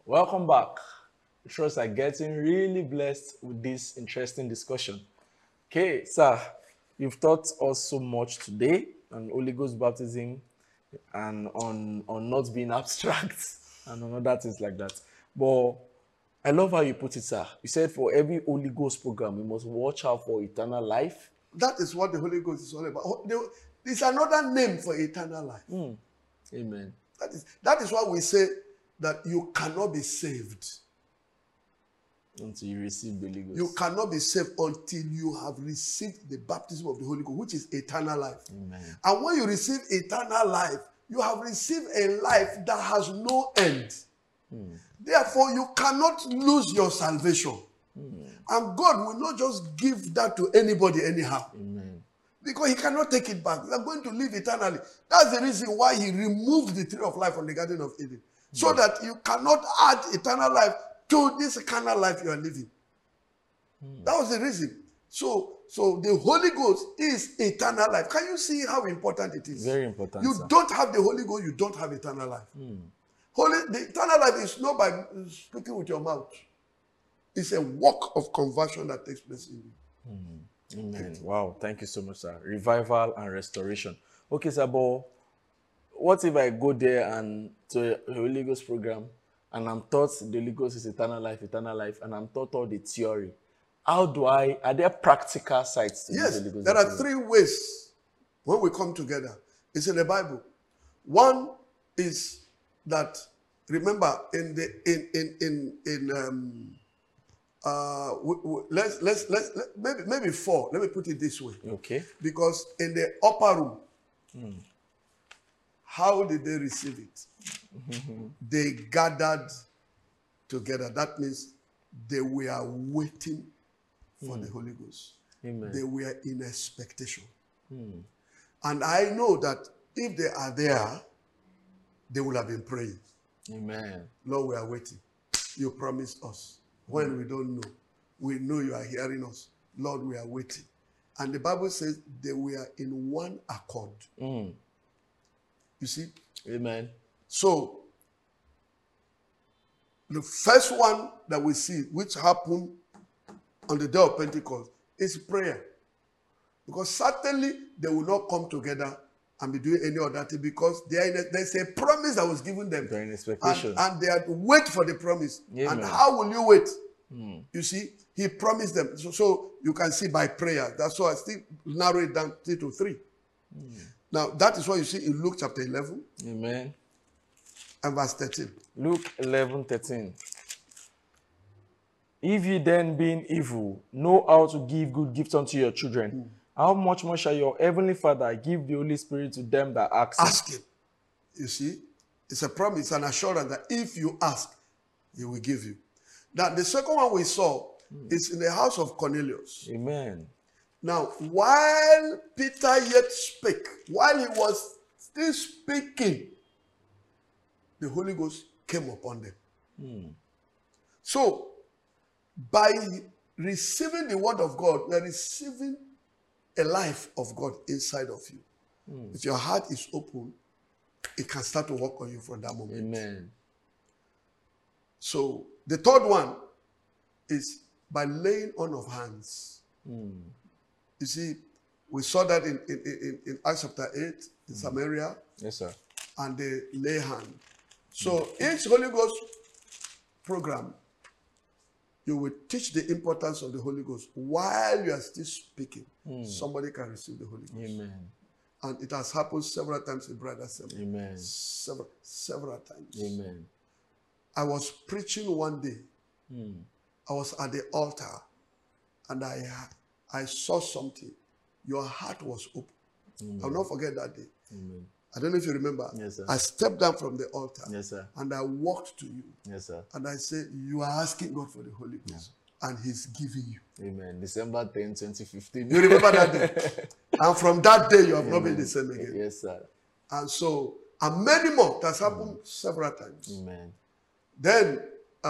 Welcome back. I trust I'm getting really blessed with this interesting discussion. Okay, sir, you've taught us so much today on Holy Ghost baptism and on not being abstract and on other things like that. But I love how you put it, sir. You said for every Holy Ghost program, we must watch out for eternal life. That is what the Holy Ghost is all about. There's another name for eternal life. Amen. That is why we say that you cannot be saved. Until you receive the Holy Ghost. You cannot be saved until you have received the baptism of the Holy Ghost, which is eternal life. Amen. And when you receive eternal life, you have received a life that has no end. Therefore, you cannot lose your salvation. And God will not just give that to anybody anyhow. Amen. Because he cannot take it back. You are going to live eternally. That's the reason why he removed the tree of life from the Garden of Eden. So that you cannot add eternal life to this carnal life you are living. That was the reason. So the Holy Ghost is eternal life. Can you see how important it is? Very important. You sir. don't have the Holy Ghost, you don't have eternal life. The eternal life is not by speaking with your mouth. It's a work of conversion that takes place in you. Amen. Wow. Thank you so much, sir. Revival and restoration. Okay, sir, but what if I go there and to a Holy Ghost program and I'm taught the Holy Ghost is eternal life, and I'm taught all the theory? Are there practical sides to Yes, this Holy Ghost? there are three ways when we come together. It's in the Bible. One is that, remember, maybe four. Let me put it this way. Okay. Because in the upper room, how did they receive it? They gathered together. That means they were waiting for the Holy Ghost. Amen. They were in expectation. And I know that if they are there, they will have been praying. Amen. Lord, we are waiting. You promised us. When we don't know, we know you are hearing us. Lord, we are waiting. And the Bible says they were in one accord. You see? Amen. So, the first one that we see, which happened on the day of Pentecost, is prayer. Because certainly they will not come together and be doing any other thing, because there's a promise that was given them. They're in expectation. And they had to wait for the promise. Amen. And how will you wait? You see, he promised them. So you can see by prayer. That's why I still narrow it down to 3. Now, that is what you see in Luke chapter 11. Amen. And verse 13. Luke 11:13. If ye then, being evil, know how to give good gifts unto your children, how much more shall your heavenly Father give the Holy Spirit to them that ask him? Ask him. You see, it's a promise, an assurance that if you ask, he will give you. Now, the second one we saw is in the house of Cornelius. Amen. Now, while Peter yet spake, while he was still speaking, the Holy Ghost came upon them. So, by receiving the word of God, we are receiving a life of God inside of you. If your heart is open, it can start to work on you from that moment. Amen. So, the third one is by laying on of hands. You see, we saw that in Acts chapter 8 in Samaria. Yes, sir. And they lay hand. So each Holy Ghost program, you will teach the importance of the Holy Ghost. While you are still speaking, somebody can receive the Holy Ghost. Amen. And it has happened several times in Brother Assembly. Amen. Several times. Amen. I was preaching one day. I was at the altar, and I saw something. Your heart was open. I will not forget that day. Amen. I don't know if you remember. Yes, sir. I stepped down from the altar. Yes, sir. And I walked to you. Yes, sir. And I said, you are asking God for the Holy Ghost. And he's giving you. Amen. December 10, 2015. You remember that day? And from that day, you have not been the same again. Yes, sir. And so, and many more. That's happened several times. Amen. Then,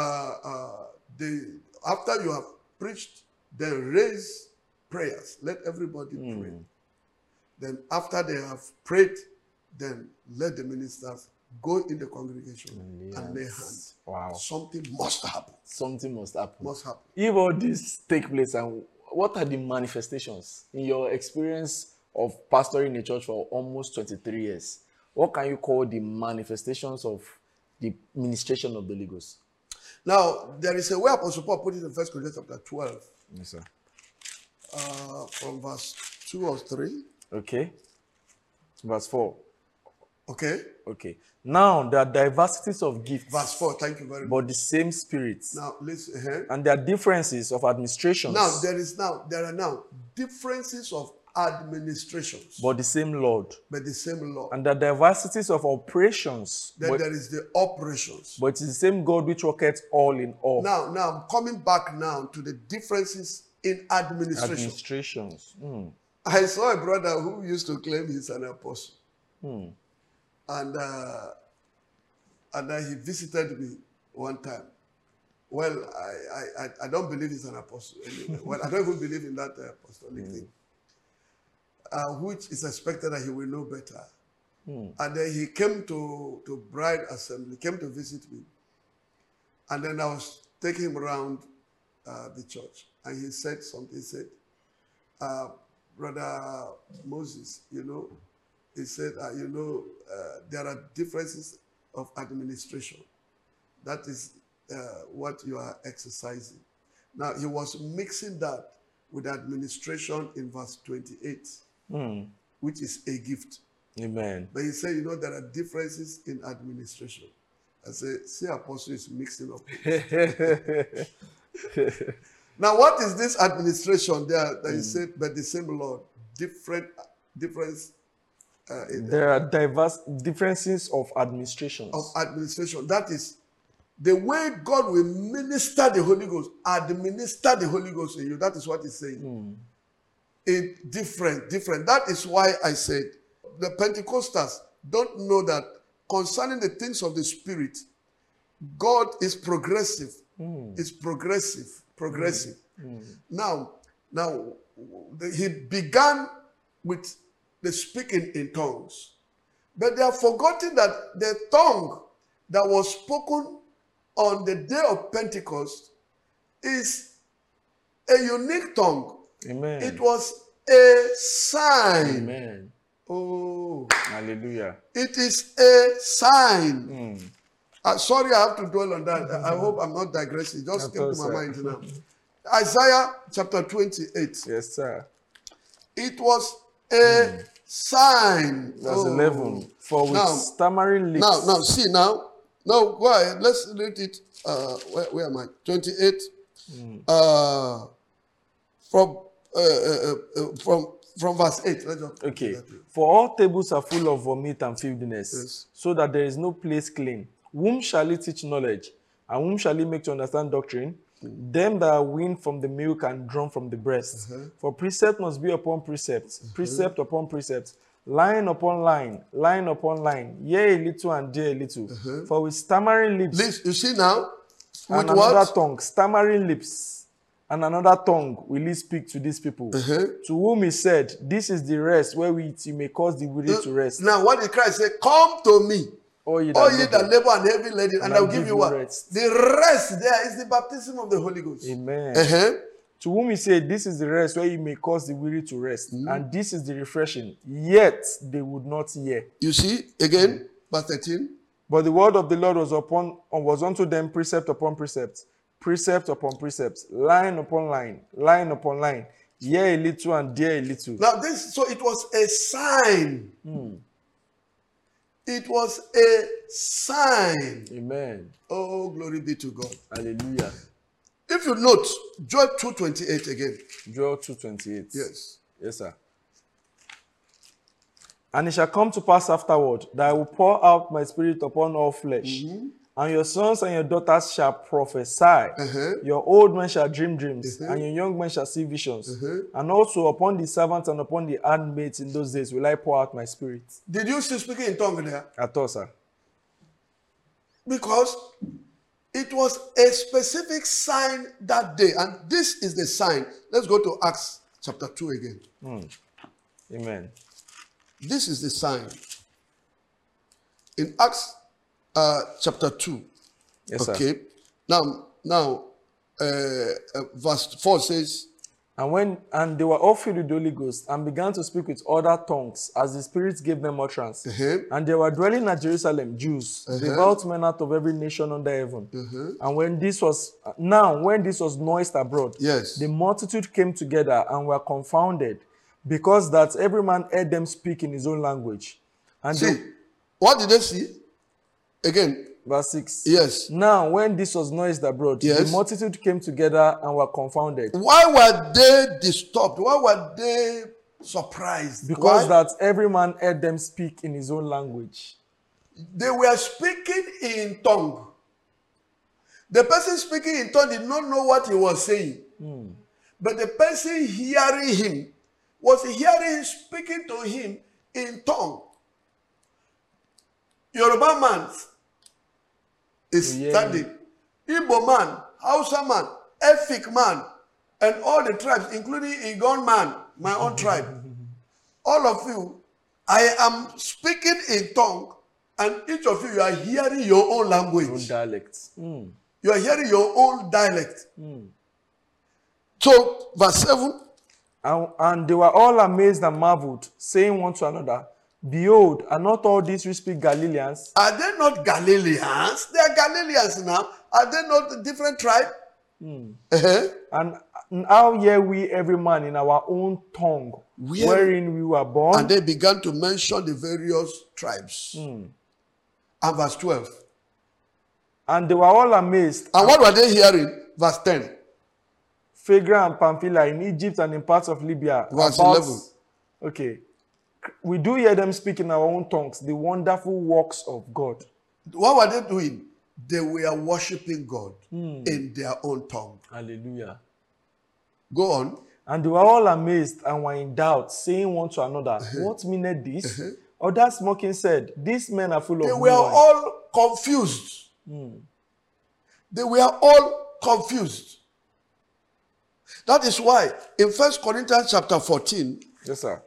after you have preached, then raise prayers. Let everybody pray. Then after they have prayed, then let the ministers go in the congregation and lay hands. Wow. Something must happen. Something must happen. Must happen. If all this take place, and what are the manifestations in your experience of pastoring a church for almost 23 years? What can you call the manifestations of the ministration of the Holy Ghost? Now, there is a way Apostle Paul put it in 1 Corinthians chapter 12. Yes, sir. From verse 2 or 3. Okay. Verse 4. Okay. Okay. Now, there are diversities of gifts. Verse 4. Thank you very much. But the same Spirit. Now, listen. And there are differences of administrations. Now, there are now differences of administrations. But the same Lord. But the same Lord. And there are diversities of operations. Then there is the operations. But it is the same God which worketh all in all. Now, I'm coming back now to the differences in administration. Administrations. I saw a brother who used to claim he's an apostle. And he visited me one time. Well, I don't believe he's an apostle anyway. Well, I don't even believe in that apostolic thing. Which is expected that he will know better. And then he came to Bride Assembly, came to visit me. And then I was taking him around the church. And he said something. He said, Brother Moses, he said, there are differences of administration. That is what you are exercising. Now, he was mixing that with administration in verse 28, which is a gift. Amen. But he said, there are differences in administration. I said, see, Apostle is mixing up. Now, what is this administration there that he said, but the same Lord, difference? There are differences of administrations. Of administration. That is the way God will minister the Holy Ghost, administer the Holy Ghost in you. That is what he's saying. It's different. That is why I said the Pentecostals don't know that concerning the things of the Spirit, God is progressive. It's progressive. Now, he began with the speaking in tongues. But they have forgotten that the tongue that was spoken on the day of Pentecost is a unique tongue. Amen. It was a sign. Amen. Oh. Hallelujah. It is a sign. Sorry, I have to dwell on that. I hope I'm not digressing. It just came to my mind now. Isaiah chapter 28. Yes, sir. It was a sign. Verse 11. For with stammering lips. Now, go ahead. Let's read it. Where am I? 28. From verse 8. Let's just okay. For all tables are full of vomit and filthiness, so that there is no place clean. Whom shall he teach knowledge? And whom shall he make to understand doctrine? Them that are weaned from the milk and drawn from the breast. For precept must be upon precept, precept upon precept, line upon line, line upon line, yea, a little and there a little. For with stammering lips, you see now, with and another what? tongue, stammering lips, and another tongue will he speak to these people. To whom he said, this is the rest wherewith you may cause the weary to rest. Now, what did Christ say? Come to me. All ye that labor and heavy laden, and I'll give you what? Rest. The rest there is the baptism of the Holy Ghost. Amen. To whom he said, this is the rest where you may cause the weary to rest. And this is the refreshing. Yet they would not hear. You see, again, verse 13. But the word of the Lord was unto them precept upon precept, precept upon precept, line upon line, line upon line, yea, a little and there a little. Now so it was a sign. It was a sign. Amen. Oh, glory be to God. Hallelujah. If you note, Joel 2:28 again. Joel 2:28. Yes. Yes, sir. And it shall come to pass afterward that I will pour out my spirit upon all flesh. And your sons and your daughters shall prophesy. Your old men shall dream dreams, and your young men shall see visions. And also upon the servants and upon the handmaids in those days will I pour out my spirit. Did you see speaking in tongue there? At all, sir. Because it was a specific sign that day. And this is the sign. Let's go to Acts chapter 2 again. Amen. This is the sign. In Acts chapter 2. Yes, sir. Okay. Now, verse 4 says, And they were all filled with the Holy Ghost and began to speak with other tongues as the Spirit gave them utterance. And they were dwelling at Jerusalem Jews, devout men out of every nation under heaven. And when this was noised abroad, Yes. the multitude came together and were confounded, because that every man heard them speak in his own language. And see, what did they see? Again, verse 6. yes. Now, when this was noised abroad, Yes. the multitude came together and were confounded. Why were they disturbed? Why were they surprised? Because Why? that every man heard them speak in his own language. They were speaking in tongue. The person speaking in tongue did not know what he was saying. But the person hearing him was hearing him speaking to him in tongue. Yoruba man is standing. Igbo man, Hausa man, Efik man, and all the tribes, including Igon man, my own tribe. All of you, I am speaking in tongue, and each of you are hearing your own language. Own dialect. You are hearing your own dialect. So, verse 7. And they were all amazed and marveled, saying one to another, Behold, are not all these who speak Galileans? Are they not Galileans? They are Galileans now. Are they not a different tribe? And how hear we every man in our own tongue, wherein we were born? And they began to mention the various tribes. And verse 12. And they were all amazed. And what were they hearing? Verse 10. Phrygia and Pamphylia in Egypt and in parts of Libya. Verse 11. Okay. We do hear them speak in our own tongues, the wonderful works of God. What were they doing? They were worshiping God in their own tongue. Hallelujah. Go on. And they were all amazed and were in doubt, saying one to another, What meaneth this? Others mocking said, These men are full of They new were wine. all confused. They were all confused. That is why in 1 Corinthians chapter 14, Yes, sir.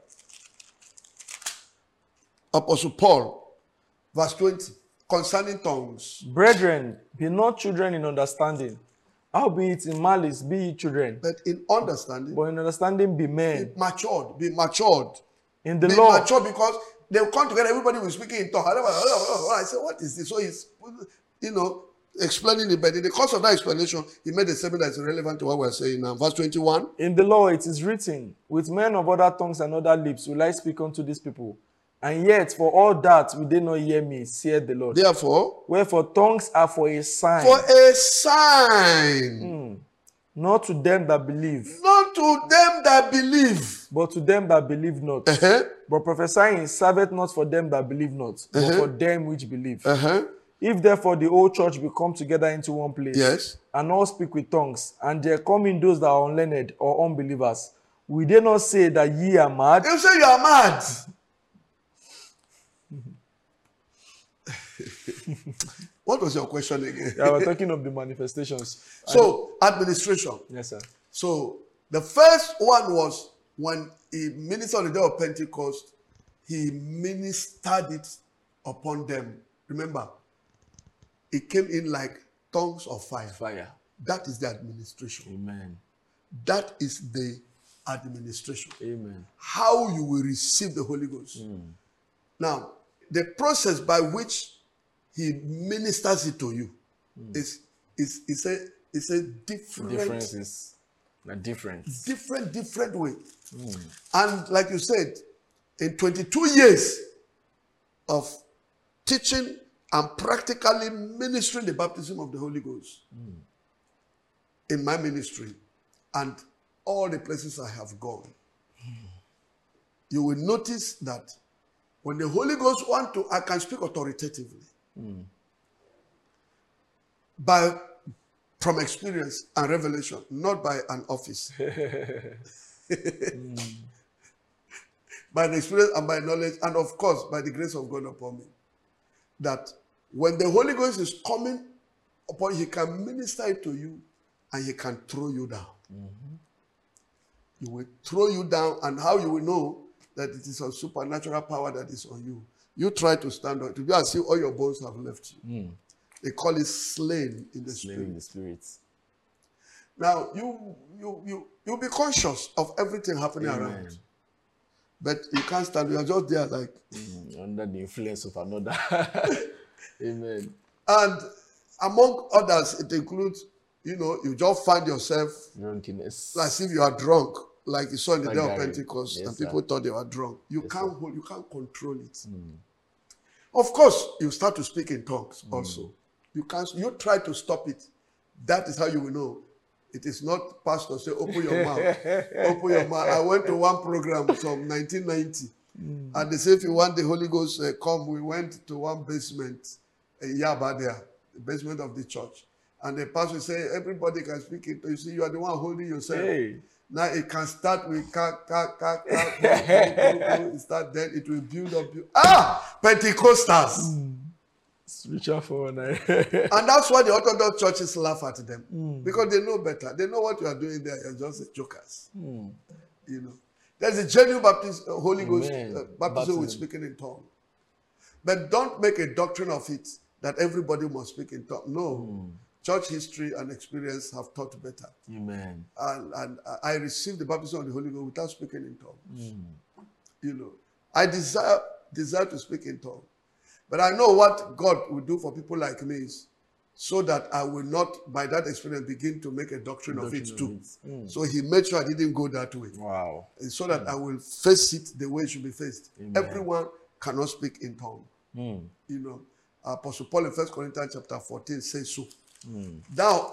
Apostle Paul, verse 20, concerning tongues. Brethren, be not children in understanding. Howbeit in malice be ye children, But in understanding, but in understanding be be men. matured. Be matured. In the Be law, matured, because they will come together, everybody will speak in tongues. I said, what is this? So he's, explaining it. But in the course of that explanation, he made a statement that is relevant to what we're saying now. Verse 21. in the law it is written, With men of other tongues and other lips will I speak unto these people. And yet, for all that will they not hear me, saith the Lord. Therefore, Wherefore tongues are for a sign, for a sign, not to them that believe, not to them that believe. but to them that believe not. But prophesying serveth not for them that believe not, but for them which believe. If therefore the whole church be come together into one place, Yes. and all speak with tongues, and there come in those that are unlearned or unbelievers, will they not say that ye are mad? You say you are mad. What was your question again? Yeah, we're talking of the manifestations. So, administration. Yes, sir. So, the first one was when he ministered on the day of Pentecost, he ministered it upon them. Remember, it came in like tongues of fire. Fire. That is the administration. Amen. That is the administration. Amen. How you will receive the Holy Ghost. Now, the process by which he ministers it to you is a different Differences. The difference. different way. And like you said, in 22 years of teaching and practically ministering the baptism of the Holy Ghost in my ministry and all the places I have gone, you will notice that when the Holy Ghost wants to, I can speak authoritatively. From experience and revelation, not by an office. By an experience and by knowledge, and of course, by the grace of God upon me. That when the Holy Ghost is coming upon you, he can minister it to you and he can throw you down. He will throw you down, and how you will know that it is a supernatural power that is on you. You try to stand up. To be as if all your bones have left you. They call it slain in the Slain spirit. in the spirit. Now, you'll be conscious of everything happening around. But you can't stand. You are just there like... under the influence of another. Amen. And among others, it includes, you just find yourself... Drunkenness. As if you are drunk, like you saw in the Like day of Gary. Pentecost, Yes, and people sir. thought they were drunk. You Yes, can't hold, you can't control it. Of course, you start to speak in tongues also. You try to stop it. That is how you will know. It is not pastor say, open your mouth. Open your mouth. I went to one program from 1990. And they say, if you want the Holy Ghost, come. We went to one basement in Yaba there, the basement of the church. And the pastor say, everybody can speak it. You see, you are the one holding yourself. Hey. Now it can start with it start, then it will build up. Pentecostals. Spiritual foreigner. And that's why the Orthodox churches laugh at them. Because they know better. They know what you are doing there. You're just jokers. There's a genuine Holy Ghost baptism with speaking in tongues. But don't make a doctrine of it that everybody must speak in tongues. No. Church history and experience have taught better. Amen. And I received the baptism of the Holy Ghost without speaking in tongues. I desire to speak in tongues. But I know what God will do for people like me is so that I will not, by that experience, begin to make a doctrine of it too. So he made sure I didn't go that way. Wow. And so that I will face it the way it should be faced. Amen. Everyone cannot speak in tongues. Apostle Paul in 1 Corinthians chapter 14 says so. Now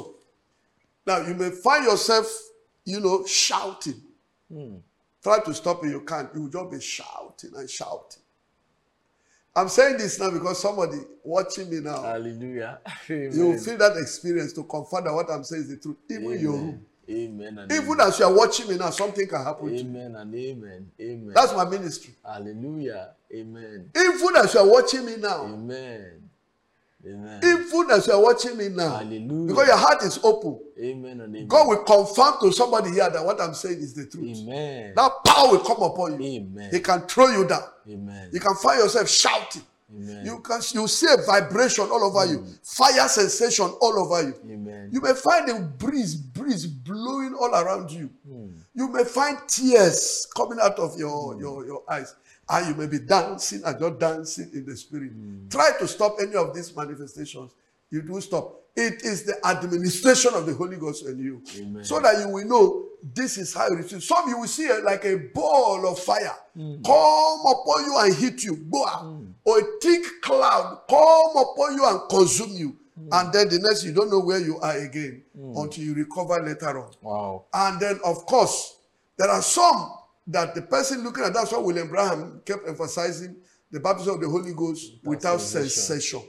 you may find yourself, shouting. Try to stop it, you can't. You will just be shouting and shouting. I'm saying this now because somebody watching me now, Hallelujah. Amen. you will feel that experience to confirm that what I'm saying is the truth. Even in your room. Amen. And Even amen. as you are watching me now, something can happen to you. Amen and amen. Amen. That's my ministry. Hallelujah. Amen. Even as you are watching me now. Amen. Amen. Even as you are watching me now. Hallelujah. Because your heart is open. Amen and amen. God will confirm to somebody here that what I'm saying is the truth. Amen. That power will come upon you. Amen. He can throw you down. Amen. You can find yourself shouting. Amen. You see a vibration all over you. Fire sensation all over you. Amen. You may find a breeze blowing all around you. You may find tears coming out of your eyes. And you may be dancing and you're dancing in the spirit. Try to stop any of these manifestations. You do stop. It is the administration of the Holy Ghost in you. Amen. So that you will know this is how you receive. Some you will see like a ball of fire come upon you and hit you. Or a thick cloud come upon you and consume you. And then the next you don't know where you are again until you recover later on. Wow. And then of course, there are some that the person looking at, that's why William Branham kept emphasizing the baptism of the Holy Ghost without sensation.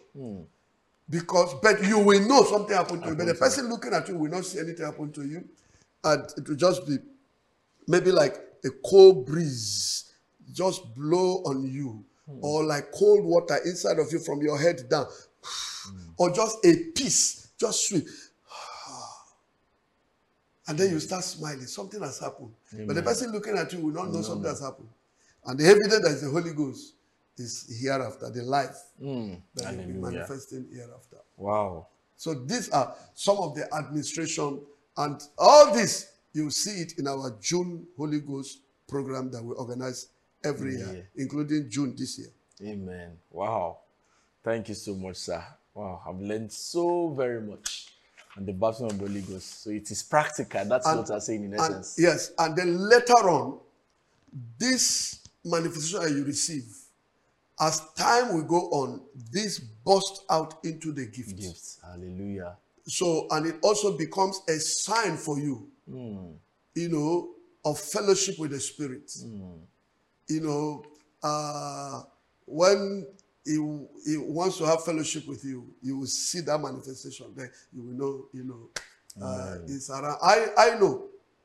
But you will know something happened to you. But the person looking at you will not see anything happen to you. And it will just be maybe like a cold breeze just blow on you. Or like cold water inside of you from your head down. Or just a peace, just sweet. And then you start smiling. Something has happened. Amen. But the person looking at you will not know something has happened. And the evidence that is the Holy Ghost is hereafter, the life that will be manifesting hereafter. Wow. So these are some of the administration, and all this, you see it in our June Holy Ghost program that we organize every year, including June this year. Amen. Wow. Thank you so much, sir. Wow, I've learned so very much on the baptism of the Holy Ghost. So it is practical. That's what I'm saying in essence. Yes, and then later on, this manifestation that you receive, as time will go on, this bursts out into the gift. Gifts. Hallelujah. So, and it also becomes a sign for you, of fellowship with the Spirit. When he wants to have fellowship with you, you will see that manifestation there. You will know, it's around. I know,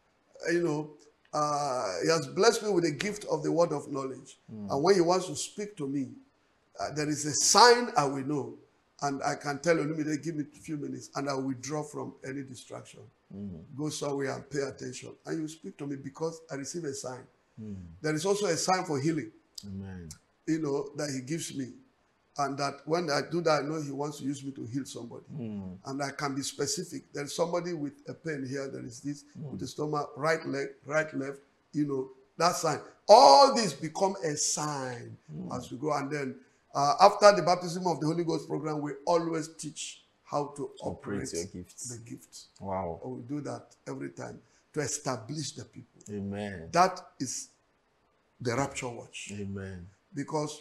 he has blessed me with the gift of the word of knowledge. And when he wants to speak to me, there is a sign I will know. And I can tell you, give me a few minutes, and I will withdraw from any distraction. Go somewhere and pay attention. And you speak to me because I receive a sign. There is also a sign for healing. Amen. that he gives me. And that when I do that, I know he wants to use me to heal somebody. And I can be specific. There's somebody with a pain here. There is this with the stomach, right leg, right left, that sign. All these become a sign as we go. And then after the baptism of the Holy Ghost program, we always teach how to operate your gifts. the gifts. Wow. We do that every time to establish the people. Amen. That is the rapture watch. Amen. Because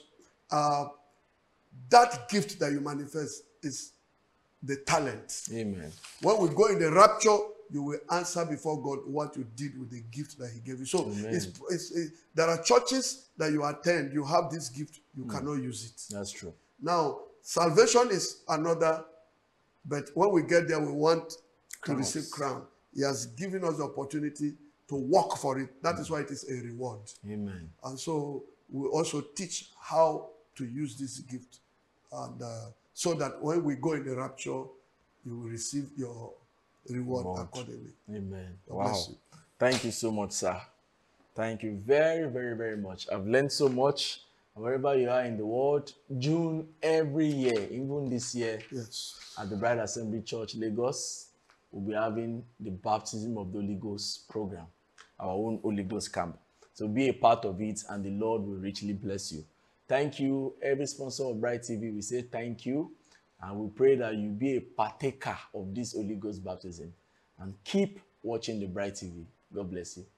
that gift that you manifest is the talent. Amen. When we go in the rapture, you will answer before God what you did with the gift that he gave you. So there are churches that you attend, you have this gift, you cannot use it. That's true. Now, salvation is another, but when we get there, we want to receive crown. He has given us the opportunity to work for it. That is why it is a reward. Amen. And so we also teach how to use this gift. And so that when we go in the rapture, you will receive your reward accordingly. Amen. God Wow. bless you. Thank you so much, sir. Thank you very, very, very much. I've learned so much. Wherever you are in the world, June every year, even this year, Yes. at the Bride Assembly Church, Lagos, we'll be having the Baptism of the Holy Ghost program, our own Holy Ghost camp. So be a part of it, and the Lord will richly bless you. Thank you, every sponsor of Bright TV. We say thank you, and we pray that you be a partaker of this Holy Ghost baptism, and keep watching the Bright TV. God bless you.